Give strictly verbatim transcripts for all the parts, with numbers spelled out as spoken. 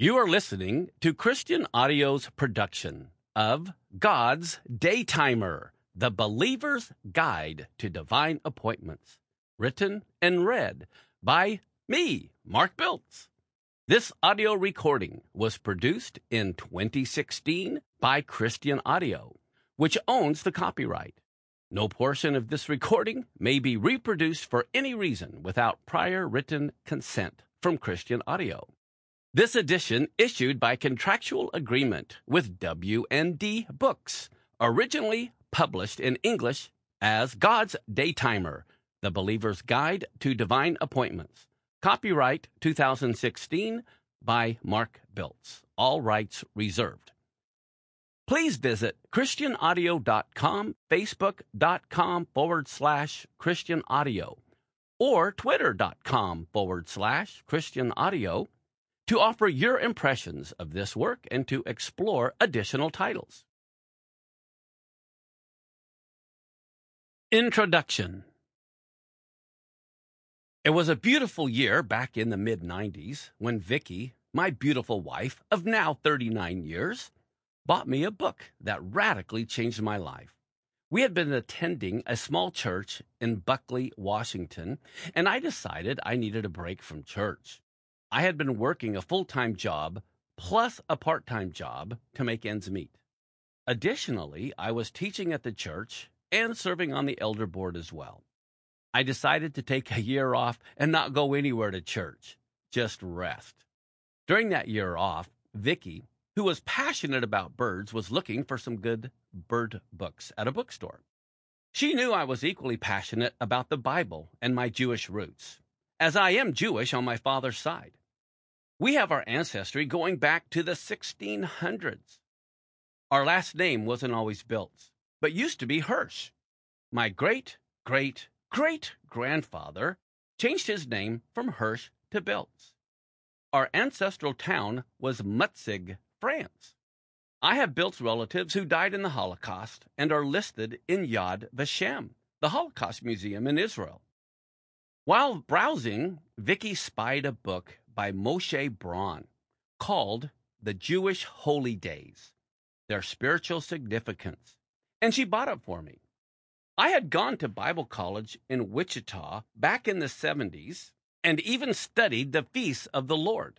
You are listening to Christian Audio's production of God's Daytimer, The Believer's Guide to Divine Appointments, written and read by me, Mark Biltz. This audio recording was produced in twenty sixteen by Christian Audio, which owns the copyright. No portion of this recording may be reproduced for any reason without prior written consent from Christian Audio. This edition issued by contractual agreement with W and D Books, originally published in English as God's Daytimer, The Believer's Guide to Divine Appointments. Copyright twenty sixteen by Mark Biltz. All rights reserved. Please visit christian audio dot com, facebook.com forward slash Christian Audio, or twitter.com forward slash Christian Audio to offer your impressions of this work and to explore additional titles. Introduction. It was a beautiful year back in the mid nineties when Vicky, my beautiful wife of now thirty-nine years, bought me a book that radically changed my life. We had been attending a small church in Buckley, Washington, and I decided I needed a break from church. I had been working a full-time job plus a part-time job to make ends meet. Additionally, I was teaching at the church and serving on the elder board as well. I decided to take a year off and not go anywhere to church, just rest. During that year off, Vicky, who was passionate about birds, was looking for some good bird books at a bookstore. She knew I was equally passionate about the Bible and my Jewish roots, as I am Jewish on my father's side. We have our ancestry going back to the sixteen hundreds. Our last name wasn't always Biltz, but used to be Hirsch. My great, great, great grandfather changed his name from Hirsch to Biltz. Our ancestral town was Mutzig, France. I have Biltz relatives who died in the Holocaust and are listed in Yad Vashem, the Holocaust Museum in Israel. While browsing, Vicky spied a book by Moshe Braun called The Jewish Holy Days, Their Spiritual Significance, and she bought it for me. I had gone to Bible college in Wichita back in the seventies and even studied the feasts of the Lord.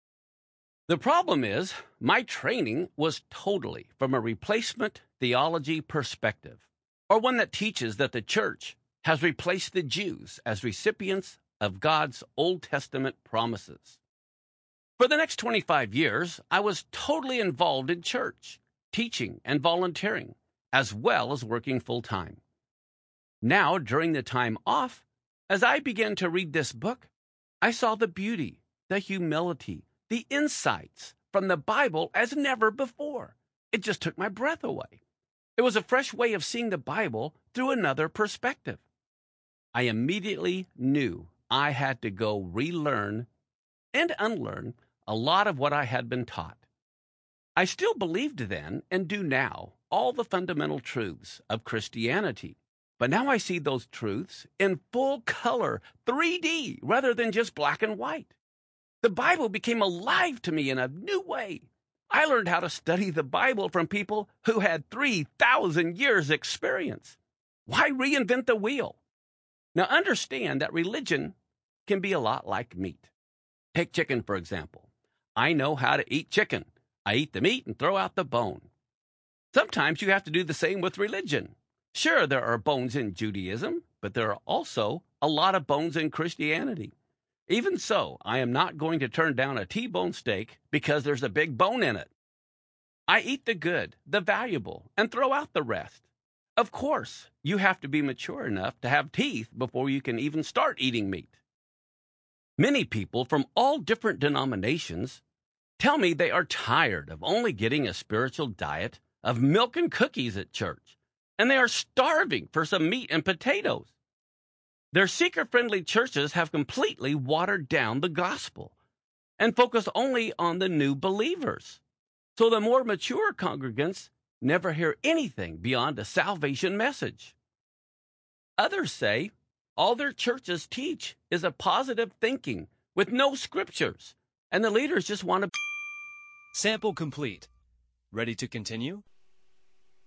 The problem is, my training was totally from a replacement theology perspective, or one that teaches that the church has replaced the Jews as recipients of God's Old Testament promises. For the next twenty-five years, I was totally involved in church, teaching and volunteering, as well as working full-time. Now, during the time off, as I began to read this book, I saw the beauty, the humility, the insights from the Bible as never before. It just took my breath away. It was a fresh way of seeing the Bible through another perspective. I immediately knew I had to go relearn and unlearn a lot of what I had been taught. I still believed then, and do now, all the fundamental truths of Christianity. But now I see those truths in full color, three D, rather than just black and white. The Bible became alive to me in a new way. I learned how to study the Bible from people who had three thousand years experience. Why reinvent the wheel? Now understand that religion can be a lot like meat. Take chicken, for example. I know how to eat chicken. I eat the meat and throw out the bone. Sometimes you have to do the same with religion. Sure, there are bones in Judaism, but there are also a lot of bones in Christianity. Even so, I am not going to turn down a T-bone steak because there's a big bone in it. I eat the good, the valuable, and throw out the rest. Of course, you have to be mature enough to have teeth before you can even start eating meat. Many people from all different denominations tell me they are tired of only getting a spiritual diet of milk and cookies at church, and they are starving for some meat and potatoes. Their seeker-friendly churches have completely watered down the gospel and focus only on the new believers. So the more mature congregants never hear anything beyond a salvation message. Others say all their churches teach is a positive thinking with no scriptures, and the leaders just want to Sample complete. Ready to continue?